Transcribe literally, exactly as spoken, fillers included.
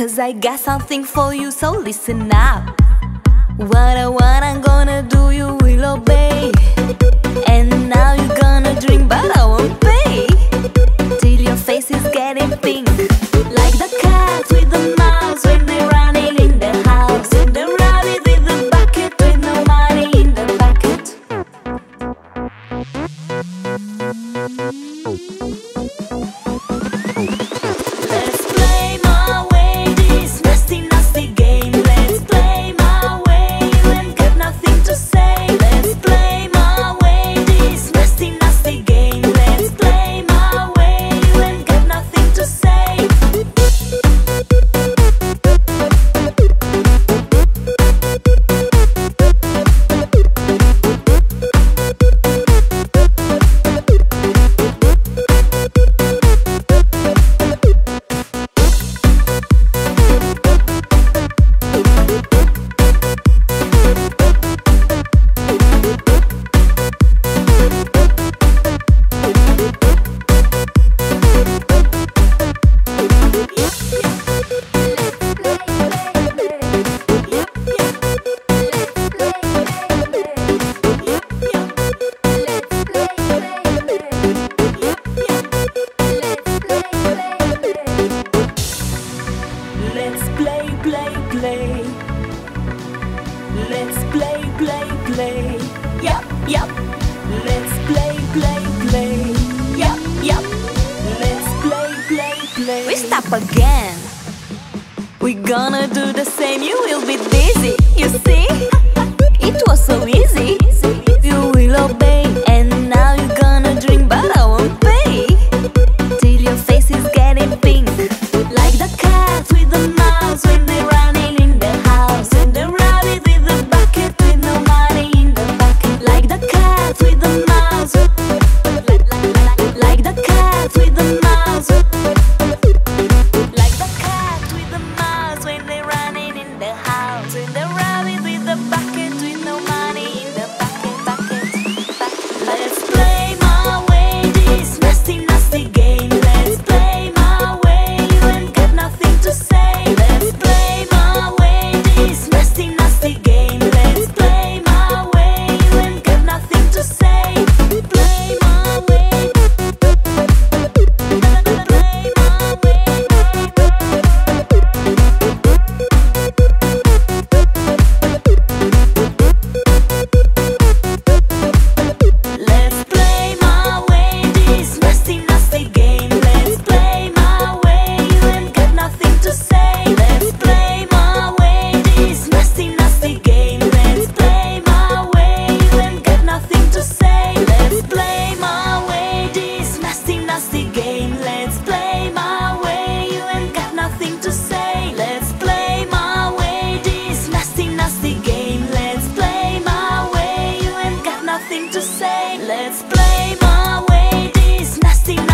'cause I got something for you, so listen up. What I want, I'm gonna do, you will obey. And now you're gonna drink, but I won't pay, till your face is getting pink, like the cat with the mouse when they're running in the house, and the rabbit with the bucket with no money in the bucket. Let's play my way, this nasty, nasty game. Let's play my way, you ain't got nothing to say. Let's play my way, this nasty, nasty game. Let's play my way, you ain't got nothing to say. Let's play, play, play. Let's play, play, play. Yup, yup. Let's play, play, play. Yup, yup. Let's play, play, play. We stop again. We're gonna do the same. You will be dizzy. You see? It was so easy. You will obey. And now you're gonna drink, but I won't pay, till your face is getting pink, like the cat with the mouse when they're running in the house, and the rabbit with the bucket with no money in the bucket, like the cat with the mouse, like, like, like, like the cat with the mouse, like the cat with the mouse when they're running in the house, and the rabbit with the bucket with no money in the bucket, bucket, bucket. Let's play my way, this nasty, nasty game. Let's play my way, you ain't got nothing to say. Let's play my way, this nasty, nasty game. Let's play my way, you ain't got nothing to say. Play my way, play my way. Let's play my way, this nasty, nasty game. Let's play my way, you ain't got nothing to say. Let's play my way, this nasty, nasty game. Let's play my way, you ain't got nothing to say. Let's play my way, this nasty, nasty game. Let's play my way, you ain't got nothing to say. Let's play my way, this nasty, nasty game. Let's play my way, you ain't got nothing to say. Let's play my way, this nasty,